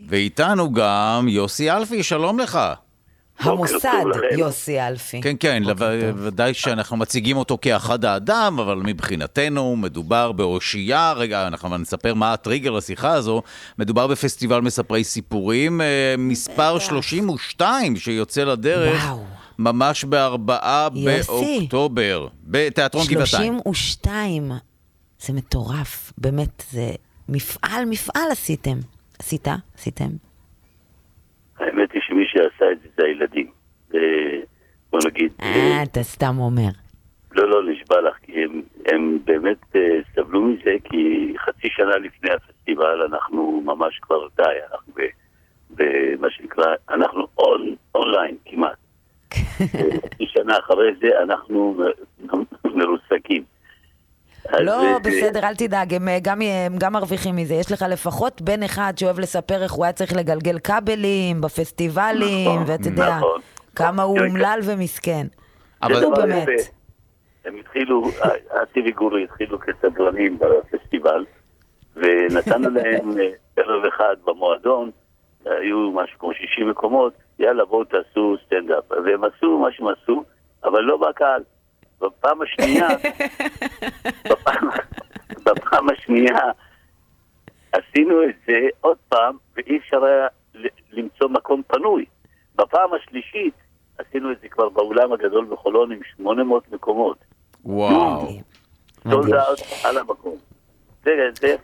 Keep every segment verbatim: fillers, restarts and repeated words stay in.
ואיתנו גם יוסי אלפי, שלום לך. המוסד יוסי אלפי. כן, כן, ודאי שאנחנו מציגים אותו כאחד האדם, אבל מבחינתנו מדובר באושייה. רגע, אנחנו נספר מה הטריגר לשיחה הזו. מדובר בפסטיבל מספרי סיפורים, מספר שלושים ושתיים שיוצא לדרך. וואו. ממש בארבעה באוקטובר, בתיאטרון גבעתיים. שלושים ושתיים, זה מטורף, באמת, זה מפעל, מפעל עשיתם. עשית? עשיתם? האמת היא שמי שעשה את זה זה הילדים. בוא נגיד... אה, אתה סתם אומר. לא, לא, נשבע לך, כי הם, הם באמת סבלו מזה, כי חצי שנה לפני הפסטיבל אנחנו ממש כבר די, אנחנו במה שנקרא, אנחנו און, אונליין כמעט. חצי שנה אחרי זה אנחנו מרוסקים. לא, בסדר, אל תדאג, הם גם, הם גם מרוויחים מזה. יש לך לפחות בן אחד שאוהב לספר איך הוא היה צריך לגלגל כבלים בפסטיבלים, ואתה יודע, כמה הוא אומלל ומסכן. אבל הוא באמת. הם התחילו, הטבעי גורי התחילו כסדרנים בפסטיבל, ונתנו להם ערב אחד במועדון, היו משהו כמו שישים מקומות, יאללה בואו תעשו סטנדאפ. והם עשו מה שהם עשו, אבל לא בקהל. בפעם השנייה, בפעם, בפעם השנייה, עשינו את זה עוד פעם, ואי אפשר היה למצוא מקום פנוי. בפעם השלישית, עשינו את זה כבר באולם הגדול בחולון עם שמונה מאות מקומות. וואו. סולדאוט על המקום. זה, זה...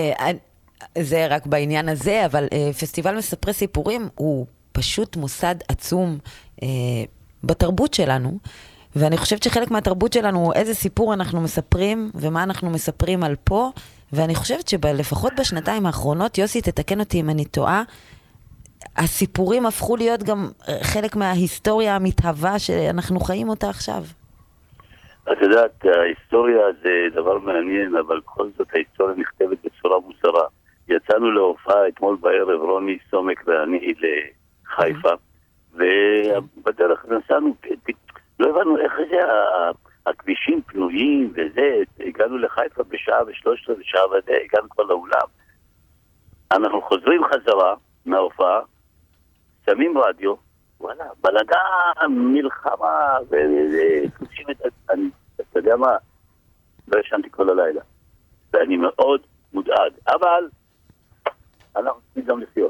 זה רק בעניין הזה, אבל פסטיבל מספרי סיפורים הוא פשוט מוסד עצום בתרבות שלנו, ואני חושבת שחלק מהתרבות שלנו הוא איזה סיפור אנחנו מספרים, ומה אנחנו מספרים על פה, ואני חושבת שלפחות בשנתיים האחרונות, יוסי, תתקן אותי אם אני טועה, הסיפורים הפכו להיות גם חלק מההיסטוריה המתהווה שאנחנו חיים אותה עכשיו. את יודעת, ההיסטוריה זה דבר מעניין, אבל בכל זאת ההיסטוריה נכתבת בצורה מוזרה. יצאנו להופעה אתמול בערב, רוני סומק ואני לחיפה, ובדרך נסענו, לא הבנו איך זה, הכבישים פנויים וזה, הגענו לחיפה בשעה ושלוש עשרה בשעה וזה, הגענו כבר לאולם. אנחנו חוזרים חזרה מההופעה, שמים רדיו, וואלה, בלגן, מלחמה, ותושים את... אתה יודע מה? לא ישנתי כל הלילה. ואני מאוד מודאג. אבל אנחנו צריכים גם לחיות.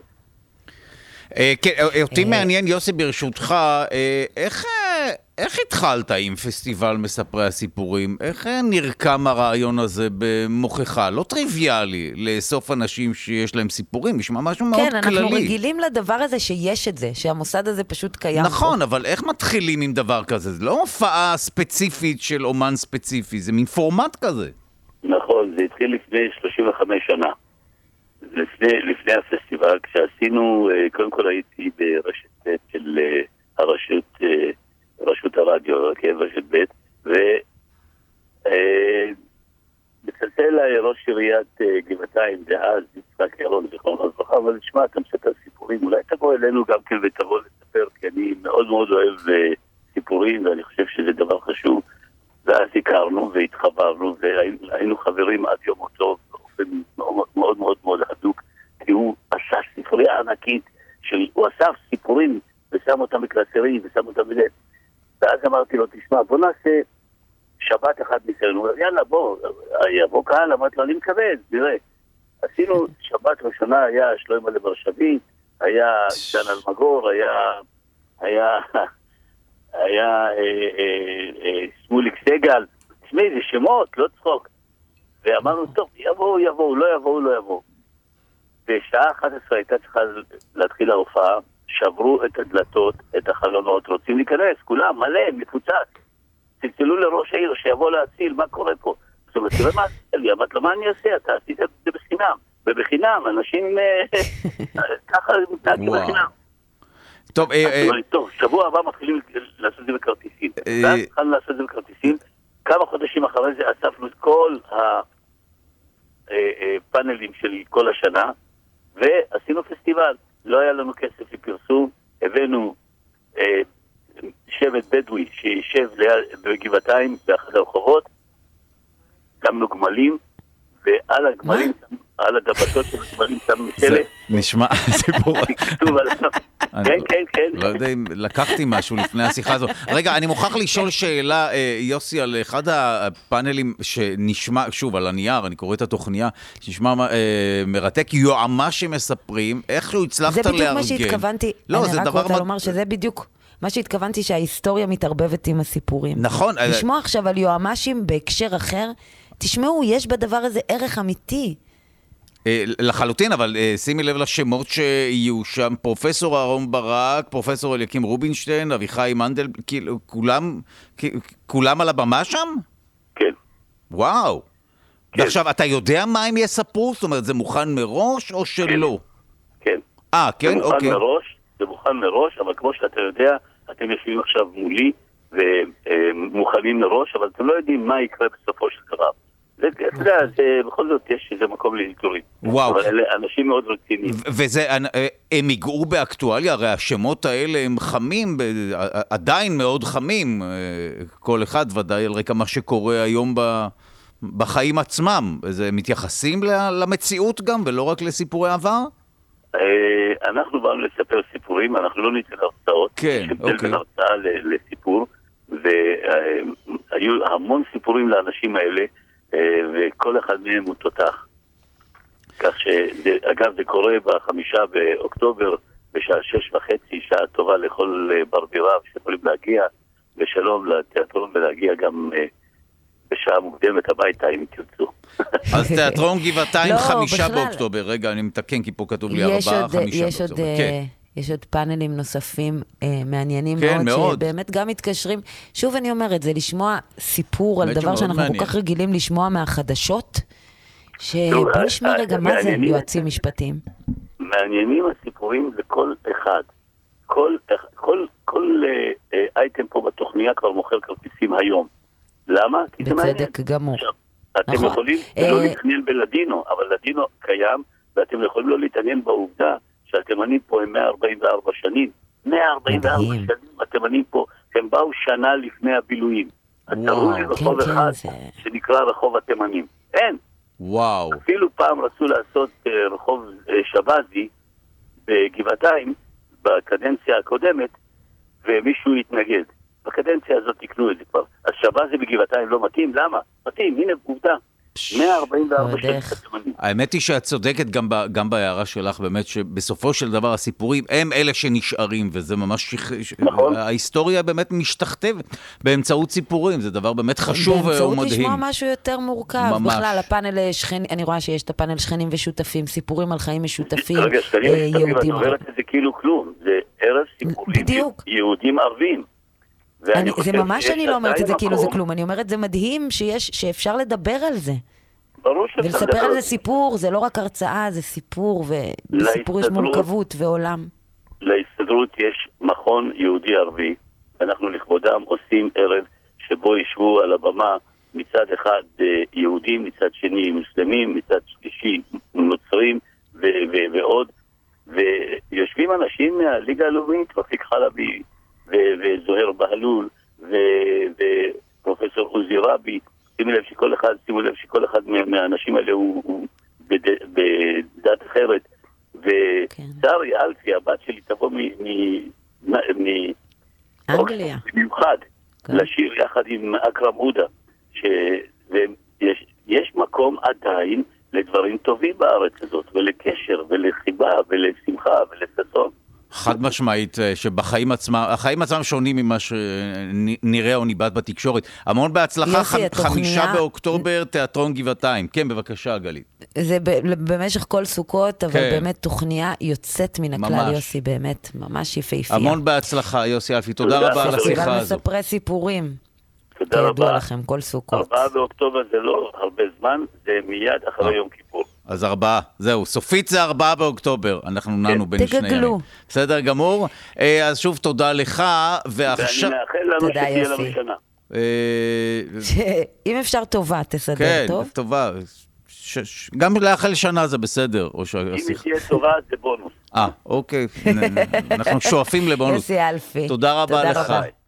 כן, אותי מעניין, יוסי, ברשותך, איך... איך התחלת עם פסטיבל מספרי הסיפורים? איך נרקם הרעיון הזה במוכחה? לא טריוויאלי לאסוף אנשים שיש להם סיפורים, יש משהו מאוד כללי. כן, אנחנו רגילים לדבר הזה שיש את זה, שהמוסד הזה פשוט קיים. נכון, אבל איך מתחילים עם דבר כזה? זה לא הופעה ספציפית של אומן ספציפי, זה מין פורמט כזה. נכון, זה התחיל לפני שלושים וחמש שנה. לפני, לפני הפסטיבל, כשעשינו, קודם כל הייתי ברשת של הרשות... רשות הרדיו, רשת ב' ובצלצל אליי ראש עיריית גבעתיים דאז, יצחק ירון, זכרונו לברכה, אבל תשמע, אתה מספר סיפורים, אולי תבוא אלינו גם כן ותבוא לספר, כי אני מאוד מאוד אוהב סיפורים, ואני חושב שזה דבר חשוב. ואז הכרנו והתחברנו, והיינו חברים עד יום אותו, באופן מאוד מאוד מאוד מאוד הדוק, כי הוא עשה ספרייה ענקית, הוא אסף סיפורים, ושם אותם בקלסרים, ושם אותם בזה. ואז אמרתי לו, תשמע, בוא נעשה שבת אחת מסרנו. הוא אומר, יאללה, בוא, יבוא קהל, אמרתי לו, אני מקווה, נראה. עשינו שבת ראשונה, היה שלמה לברשבי, היה דן אלמגור, היה, היה, היה אה, אה, אה, שמוליק סגל. תשמעי, זה שמות, לא צחוק. ואמרנו, טוב, יבואו, יבואו, לא יבואו, לא יבואו. בשעה אחת עשרה הייתה צריכה להתחיל ההופעה, שברו את הדלתות, את החלונות, רוצים להיכנס, כולם, מלא, מפוצץ. צלצלו לראש העיר שיבוא להציל, מה קורה פה? זאת אומרת, תראה מה עשית לי, אמרת לו, מה אני אעשה? אתה עשית את זה בחינם. ובחינם, אנשים ככה מתנהגים בחינם. טוב, טוב, שבוע הבא מתחילים לעשות את זה בכרטיסים. ואז התחלנו לעשות את זה בכרטיסים. כמה חודשים אחרי זה אספנו את כל הפאנלים של כל השנה, ועשינו פסטיבל. לא היה לנו כסף לפרסום, הבאנו אה, שבט בדואי שישב בגבעתיים באחד הרחובות, קמנו גמלים, ועל הגמלים על הדבתות של הדברים שם שלט. נשמע סיפור. כתוב על הסף. כן, כן, כן. לא יודע אם לקחתי משהו לפני השיחה הזו. רגע, אני מוכרח לשאול שאלה, יוסי, על אחד הפאנלים שנשמע, שוב, על הנייר, אני קורא את התוכניה, שנשמע מרתק, יועמ"שים מספרים, איכשהו הצלחת לארגן. זה בדיוק מה שהתכוונתי, אני רק רוצה לומר שזה בדיוק מה שהתכוונתי, שההיסטוריה מתערבבת עם הסיפורים. נכון. לשמוע עכשיו על יועמ"שים בהקשר אחר, תשמעו, יש בדבר הזה ערך אמיתי. לחלוטין, אבל שימי לב לשמות שיהיו שם, פרופסור אהרון ברק, פרופסור אליקים רובינשטיין, אביחי מנדל, כאילו, כולם, כולם על הבמה שם? כן. וואו. כן. ועכשיו, אתה יודע מה הם יספרו? זאת אומרת, זה מוכן מראש או שלא? כן. אה, כן? זה מוכן אוקיי. מראש, זה מוכן מראש, אבל כמו שאתה יודע, אתם יושבים עכשיו מולי ומוכנים מראש, אבל אתם לא יודעים מה יקרה בסופו של דבר. זה, אתה יודע, בכל זאת יש איזה מקום לאלתורים. וואו. אבל אלה אנשים מאוד רציניים. וזה, הם יגעו באקטואליה, הרי השמות האלה הם חמים, עדיין מאוד חמים, כל אחד ודאי על רקע מה שקורה היום בחיים עצמם. זה מתייחסים למציאות גם, ולא רק לסיפורי עבר? אנחנו באנו לספר סיפורים, אנחנו לא ניתן הרצאות. כן, אוקיי. בין הרצאה לסיפור, והיו המון סיפורים לאנשים האלה, וכל אחד מהם הוא תותח. כך שאגב זה קורה בחמישה באוקטובר בשעה שש וחצי, שעה טובה לכל ברביריו שיכולים להגיע בשלום לתיאטרון ולהגיע גם בשעה מוקדמת הביתה אם תרצו. אז תיאטרון גבעתיים חמישה באוקטובר, רגע אני מתקן כי פה כתוב לי ארבעה, חמישה באוקטובר. יש עוד פאנלים נוספים אה, מעניינים כן, מאוד, מאוד, שבאמת גם מתקשרים. שוב אני אומרת, זה לשמוע סיפור על דבר שאנחנו מעניין. כל כך רגילים לשמוע מהחדשות, שבוא נשמע רגע מה זה יועצים משפטיים. מעניינים הסיפורים לכל אחד. כל, כל, כל אה, אייטם פה בתוכניה כבר מוכר כרטיסים היום. למה? בצדק גמור. אתם נכון. יכולים אה... לא להתעניין בלדינו, אבל לדינו קיים, ואתם יכולים לא להתעניין בעובדה, שהתימנים פה הם מאה ארבעים וארבע שנים. מאה ארבעים וארבע שנים התימנים פה, הם באו שנה לפני הבילויים. אז תראו לי רחוב כן, אחד כן, שנקרא רחוב התימנים. אין. וואו. אפילו פעם רצו לעשות uh, רחוב uh, שבזי בגבעתיים בקדנציה הקודמת, ומישהו התנגד. בקדנציה הזאת תקנו את זה כבר. אז שבזי בגבעתיים לא מתאים? למה? מתאים, הנה עובדה. מאה ארבעים וארבע שנים. האמת היא שאת צודקת גם, ב, גם בהערה שלך, באמת שבסופו של דבר הסיפורים הם אלה שנשארים, וזה ממש, נכון. ההיסטוריה באמת משתכתבת באמצעות סיפורים, זה דבר באמת חשוב ומדהים. באמצעות לשמוע משהו יותר מורכב, ממש. בכלל הפאנל שכנים, אני רואה שיש את הפאנל שכנים ושותפים, סיפורים על חיים משותפים, רגע, שכנים משותפים, את אומרת את זה כאילו כלום, זה ערב סיפורים בדיוק. יהודים ערבים. אני, זה ממש אני לא אומרת את זה כאילו זה כלום, אני אומרת זה מדהים שיש, שאפשר לדבר על זה. ברור שאפשר לדבר. ולספר על זה סיפור, זה לא רק הרצאה, זה סיפור, ובסיפור יש מורכבות ועולם. להסתדרות יש מכון יהודי ערבי, אנחנו לכבודם עושים ערב שבו ישבו על הבמה מצד אחד יהודים, מצד שני מוסלמים, מצד שלישי נוצרים ו- ו- ועוד, ויושבים אנשים מהליגה הלאומית, רפיק חלבי, וזוהר בהלול ופרופסור עוזי רבי. שימו לב שכל אחד, שימו לב שכל אחד מהאנשים האלה הוא בדת אחרת. וצארי אלפי, הבת שלי, תבוא מאנגליה במיוחד לשיר יחד עם אכרם עודה, שיש מקום עדיין לדברים טובים בארץ הזאת, ולקשר ולחיבה ולשמחה ולששון. חד משמעית, שבחיים עצמם, החיים עצמם שונים ממה שנראה או ניבט בתקשורת. המון בהצלחה, חמישה באוקטובר, תיאטרון גבעתיים. כן, בבקשה, גלית. זה במשך כל סוכות, אבל באמת תוכניה יוצאת מן הכלל, יוסי, באמת, ממש יפהפייה. המון בהצלחה, יוסי אלפי, תודה רבה על השיחה הזו. מספרי סיפורים. תודה רבה. לכם, כל סוכות. ארבעה באוקטובר זה לא הרבה זמן, זה מיד אחרי יום כיפור. אז ארבעה, זהו, סופית זה ארבעה באוקטובר, אנחנו נענו בין שני ימים. תגגלו. בסדר גמור, אז שוב תודה לך, ועכשיו... ואני מאחל לנו שתהיה לנו שנה. אם אפשר טובה, תסדר, טוב? כן, טובה. גם לאחל שנה זה בסדר. אם תהיה טובה זה בונוס. אה, אוקיי, אנחנו שואפים לבונוס. יוסי אלפי. תודה רבה לך.